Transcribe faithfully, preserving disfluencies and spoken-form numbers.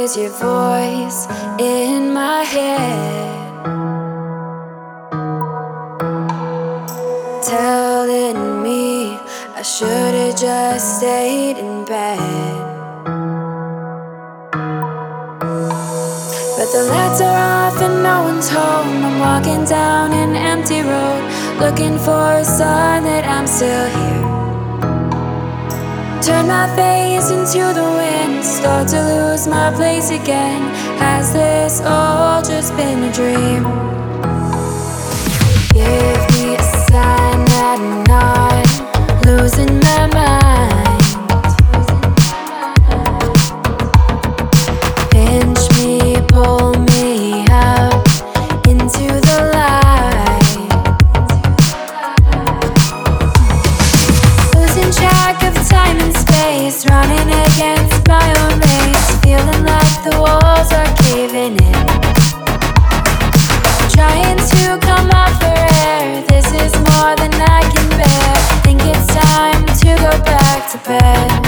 is your voice in my head, telling me I should've just stayed in bed. But the lights are off and no one's home. I'm walking down an empty road, looking for a sign that I'm still here. Turn my face into the wind, start to lose my place again. Has this all just been a dream? Give me a sign that I'm not losing my mind. Pinch me, pull me out into the light. Losing track of time and space, running against my own race, feeling like the walls are caving in. Trying to come up for air, this is more than I can bear. Think it's time to go back to bed.